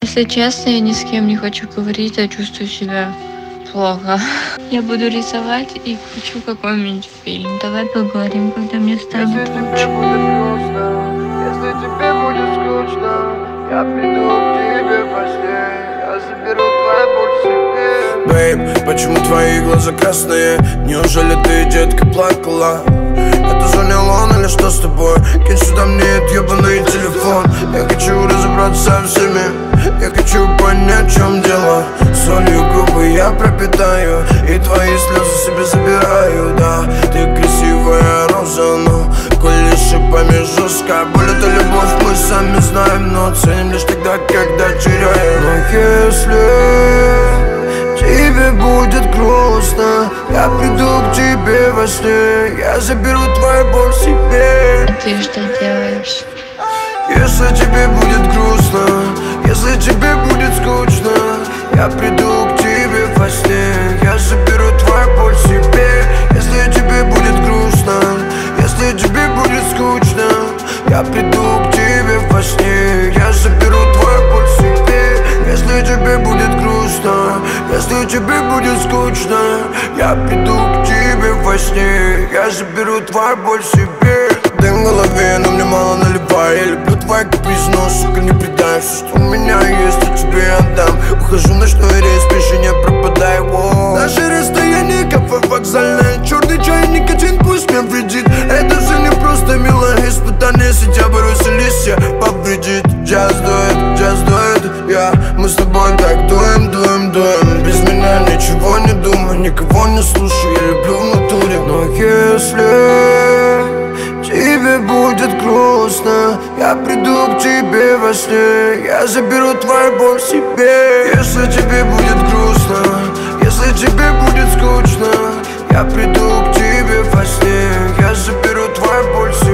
Если честно, я ни с кем не хочу говорить, я чувствую себя плохо. Я буду рисовать и хочу какой-нибудь фильм. Давай поговорим, когда мне станет лучше. Если тебе будет скучно, я приду к тебе в постель. Я заберу твою боль себе. Бэйб, почему твои глаза красные? Неужели ты, детка, плакала? Это звонил он или что с тобой? Кинь сюда мне этот ебаный телефон. Я хочу разобраться со всеми. Я хочу понять, в чем дело. Солью губы я пропитаю и твои слезы себе забираю. Да, ты красивая роза, но коли шипами жестко. Боль это любовь, мы сами знаем, но ценим лишь тогда, когда теряем. Но если тебе будет грустно, я приду к тебе во сне. Я заберу твою боль себе. Ты что делаешь? Если тебе будет грустно, если тебе будет скучно, я приду к тебе во сне. Я заберу твою боль себе. Если тебе будет грустно, если тебе будет скучно, я приду к тебе во сне. Я заберу твою боль себе. Если тебе будет грустно, если тебе будет скучно, я приду к тебе во сне. Я заберу твою боль себе. Дым в голове, но мне мало наливай. Я люблю твои капризы, но, сука, не предай. Все, что у меня есть, я тебе отдам. Ухожу в ночной рейс, пиши, не пропадай. Наше расстояние, кафе вокзальное. Черный чай, никотин, пусть мне вредит. Это же не просто милое испытание. Сентябрь, веселись, повредит. Just do it, yeah. Мы с тобой так дуем. Без меня ничего не думай, никого не слушай. Я люблю в натуре. Но если тебе будет грустно, я приду к тебе во сне. Я заберу твою боль себе. Если тебе будет грустно, если тебе будет скучно, я приду к тебе во сне. Я заберу твою боль себе.